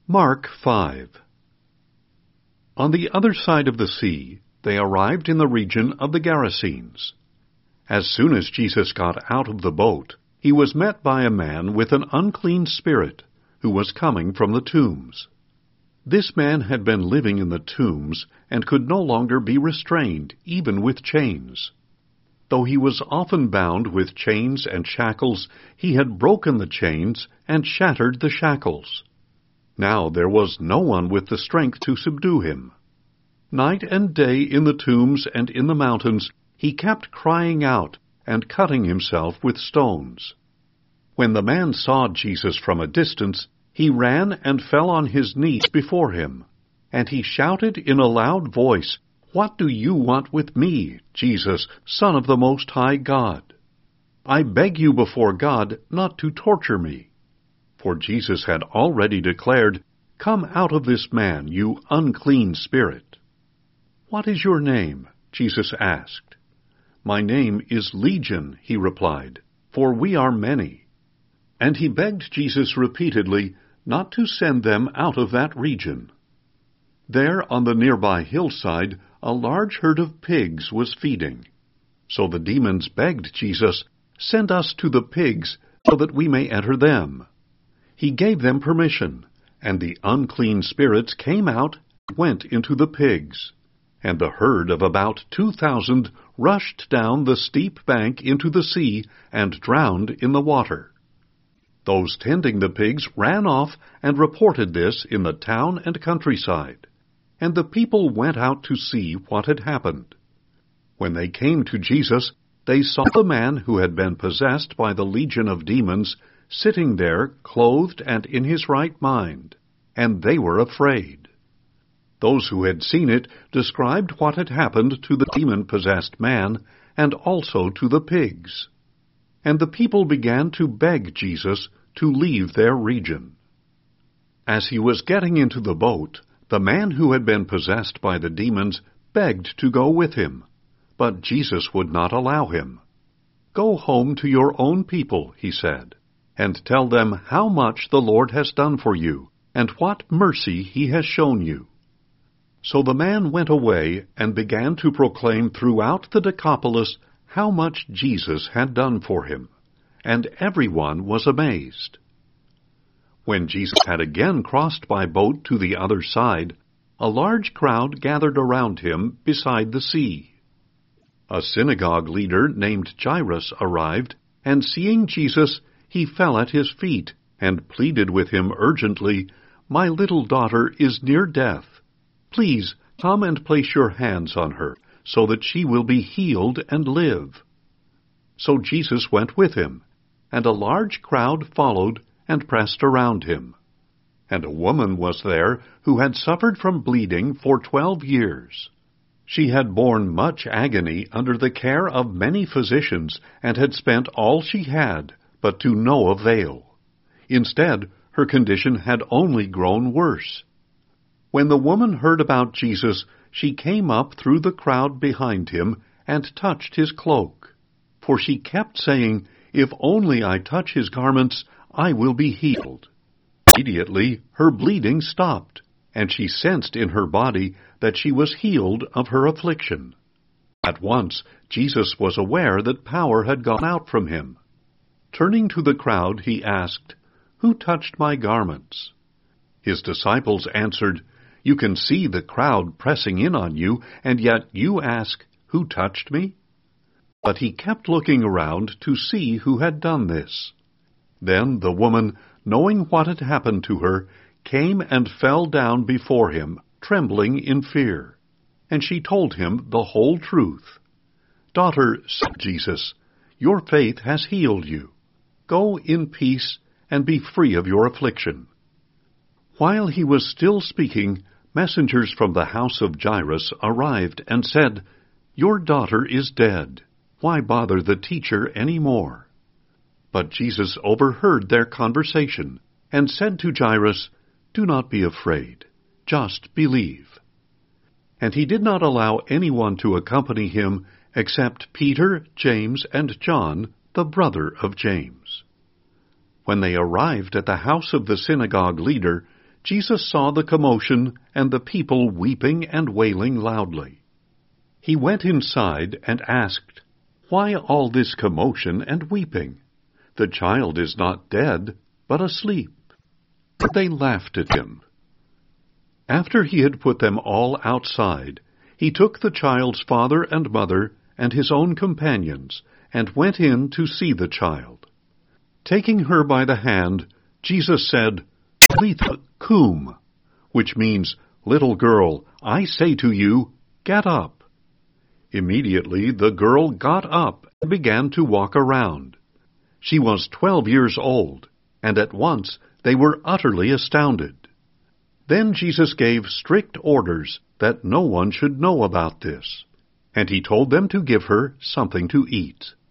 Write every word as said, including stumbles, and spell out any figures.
Mark five. On the other side of the sea, they arrived in the region of the Gerasenes. As soon as Jesus got out of the boat, he was met by a man with an unclean spirit, who was coming from the tombs. This man had been living in the tombs, and could no longer be restrained, even with chains. Though he was often bound with chains and shackles, he had broken the chains and shattered the shackles. Now there was no one with the strength to subdue him. Night and day in the tombs and in the mountains he kept crying out and cutting himself with stones. When the man saw Jesus from a distance, he ran and fell on his knees before him, and he shouted in a loud voice, "What do you want with me, Jesus, Son of the Most High God? I beg you before God not to torture me." For Jesus had already declared, "Come out of this man, you unclean spirit." "What is your name?" Jesus asked. "My name is Legion," he replied, "for we are many." And he begged Jesus repeatedly not to send them out of that region. There on the nearby hillside, a large herd of pigs was feeding. So the demons begged Jesus, "Send us to the pigs, so that we may enter them." He gave them permission, and the unclean spirits came out and went into the pigs. And the herd of about two thousand rushed down the steep bank into the sea and drowned in the water. Those tending the pigs ran off and reported this in the town and countryside, and the people went out to see what had happened. When they came to Jesus, they saw the man who had been possessed by the legion of demons sitting there, clothed and in his right mind, and they were afraid. Those who had seen it described what had happened to the demon-possessed man, and also to the pigs. And the people began to beg Jesus to leave their region. As he was getting into the boat, the man who had been possessed by the demons begged to go with him, but Jesus would not allow him. "Go home to your own people," he said, "and tell them how much the Lord has done for you, and what mercy he has shown you." So the man went away and began to proclaim throughout the Decapolis how much Jesus had done for him, and everyone was amazed. When Jesus had again crossed by boat to the other side, a large crowd gathered around him beside the sea. A synagogue leader named Jairus arrived, and seeing Jesus, he fell at his feet and pleaded with him urgently, "My little daughter is near death. Please come and place your hands on her, so that she will be healed and live." So Jesus went with him, and a large crowd followed and pressed around him. And a woman was there who had suffered from bleeding for twelve years. She had borne much agony under the care of many physicians, and had spent all she had, but to no avail. Instead, her condition had only grown worse. When the woman heard about Jesus, she came up through the crowd behind him and touched his cloak. For she kept saying, "If only I touch his garments, I will be healed." Immediately her bleeding stopped, and she sensed in her body that she was healed of her affliction. At once Jesus was aware that power had gone out from him. Turning to the crowd, he asked, "Who touched my garments?" His disciples answered, "You can see the crowd pressing in on you, and yet you ask, 'Who touched me?'" But he kept looking around to see who had done this. Then the woman, knowing what had happened to her, came and fell down before him, trembling in fear. And she told him the whole truth. "Daughter," said Jesus, "your faith has healed you. Go in peace and be free of your affliction." While he was still speaking, messengers from the house of Jairus arrived and said, "Your daughter is dead. Why bother the teacher any more?" But Jesus overheard their conversation and said to Jairus, "Do not be afraid, just believe." And he did not allow anyone to accompany him except Peter, James, and John, the brother of James. When they arrived at the house of the synagogue leader, Jesus saw the commotion and the people weeping and wailing loudly. He went inside and asked, "Why all this commotion and weeping? The child is not dead, but asleep." They laughed at him. After he had put them all outside, he took the child's father and mother and his own companions and went in to see the child. Taking her by the hand, Jesus said, "Talitha cum," which means, "Little girl, I say to you, get up." Immediately the girl got up and began to walk around. She was twelve years old, and at once they were utterly astounded. Then Jesus gave strict orders that no one should know about this, and he told them to give her something to eat.